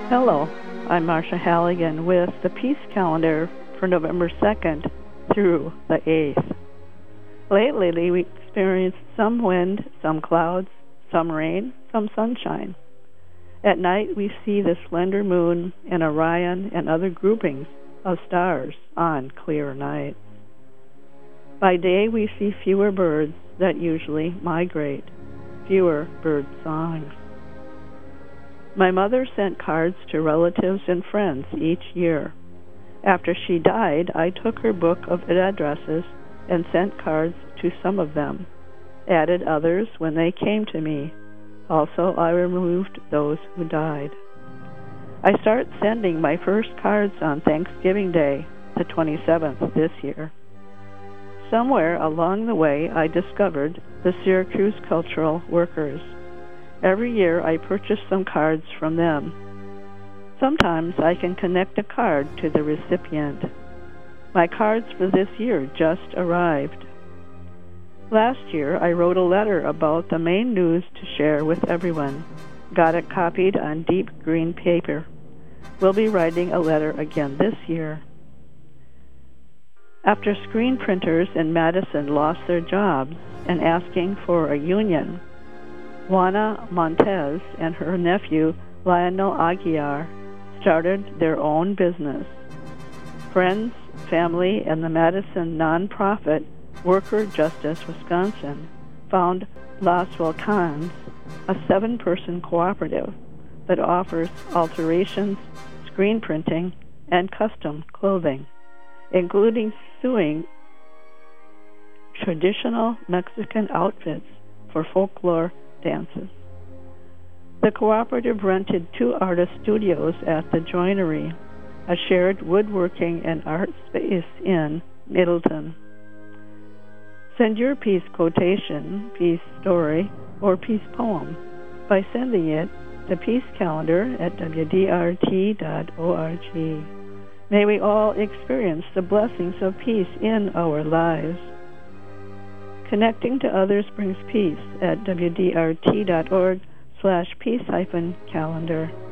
Hello, I'm Marcia Halligan with the Peace Calendar for November 2nd through the 8th. Lately, we experienced some wind, some clouds, some rain, some sunshine. At night, we see the slender moon and Orion and other groupings of stars on clear nights. By day, we see fewer birds that usually migrate, fewer bird songs. My mother sent cards to relatives and friends each year. After she died, I took her book of addresses and sent cards to some of them, added others when they came to me. Also, I removed those who died. I start sending my first cards on Thanksgiving Day, the 27th this year. Somewhere along the way, I discovered the Syracuse Cultural Workers. Every year, I purchase some cards from them. Sometimes I can connect a card to the recipient. My cards for this year just arrived. Last year, I wrote a letter about the main news to share with everyone. Got it copied on deep green paper. We'll be writing a letter again this year. After screen printers in Madison lost their jobs and asking for a union, Juana Montez and her nephew Lionel Aguiar started their own business. Friends, family, and the Madison nonprofit Worker Justice Wisconsin found Las Volcans, a 7-person cooperative that offers alterations, screen printing, and custom clothing, including sewing traditional Mexican outfits for folklore dances. The cooperative rented 2 artist studios at the Joinery, a shared woodworking and art space in Middleton. Send your peace quotation, peace story, or peace poem by sending it to Peace Calendar at wdrt.org. May we all experience the blessings of peace in our lives. Connecting to others brings peace at wdrt.org/peace-calendar.